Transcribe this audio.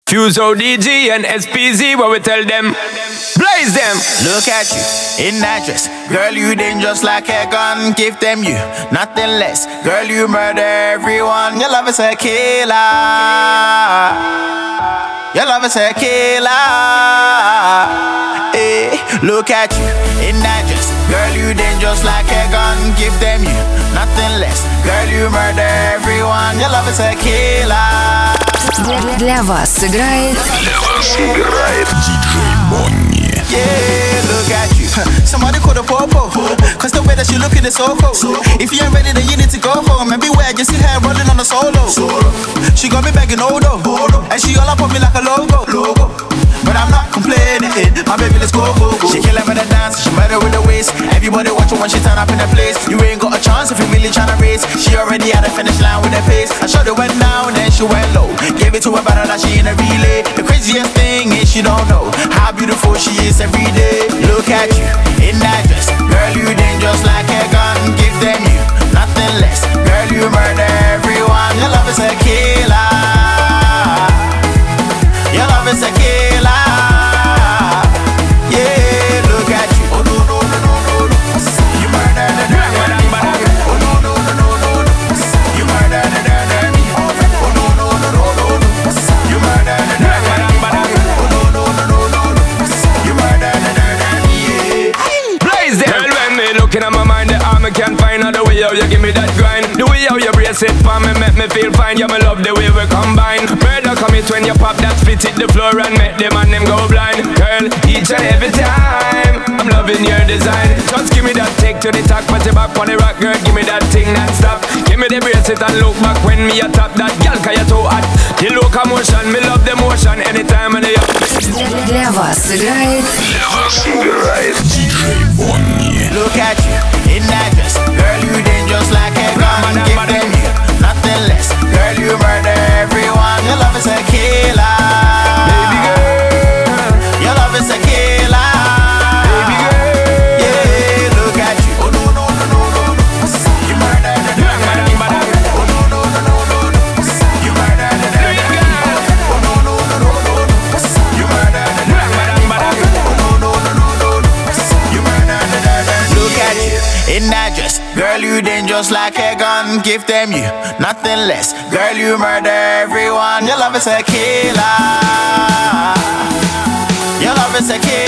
Fuso DG and SPZ, what we tell them? Blaze them! Look at you, in that dress. Girl, you dangerous like a gun. Give them you, nothing less. Girl, you murder everyone. Your love is a killer. Your love is a killer. Hey, look at you, in that dress. Girl, you dangerous like a gun. Give them you, nothing less. Girl, you murder everyone. Your love is a killer. Для вас играет диджей Бонни. Yeah, look at you. Somebody call the popo. Cause the way that she looking is so cold. If you ain't ready, then you need to go home. And beware, you see her rolling on the solo. She got me begging Odo. And she all up on me like a logo. But I'm not complaining. My baby, let's go. She killing with the dance, she murder with the waist. Everybody watching when she turn up in the place. You ain't got a chance if you really tryna race. She already at the finish line with the pace. I shot it went down, then she went low. Gave it to her better than she in a relay. The craziest thing is she don't know how beautiful she is every day. Look at you, in that dress. Girl, you dangerous like a gun. Give them you, nothing less. Girl, you murder everyone. Your love is a killer. Your love is a killer. Yeah, look at you. Oh no no no no no no. You murder the dirty. Oh no no no no no no. You murder the dirty. Oh no no no no no no. You murder the dirty. Oh no no no no no no. You murder the dirty. Yeah. Blaze them! Girl, when me looking at my mind, the arm I can't find out the way how you give me that grind. The way how you brace it for me make me feel fine. Yeah, me love the way we combine. Murder commit when you pop that split hit the floor and make them and them go blind. Girl, each and every time I'm loving your design. Just give me that take to the talk, put your back on the rock, girl. Give me that thing that stop. Give me the bracelet and look back when me a top that. Girl, cause you too hot. The locomotion, me love the motion. Anytime when they up. Для вас играет диджей Бонни. Look at you, in that dress. Girl, you dangerous like a gun. Give them you, nothing less. Girl, you murder everyone. Your love is a killer. Baby girl, your love is a killer. Baby girl, yeah, look at you. Oh no no no no no no. You murder the dirty. Oh no no no no no no. You murder the dirty. Oh no no no no no no. You murder the dirty. Oh no no no no no no. You murder the dirty. Look at you, in that dress. Girl, you dangerous like a gun. Give them you, nothing less. Girl, you murder everyone. Your love is a killer. Your love is a killer.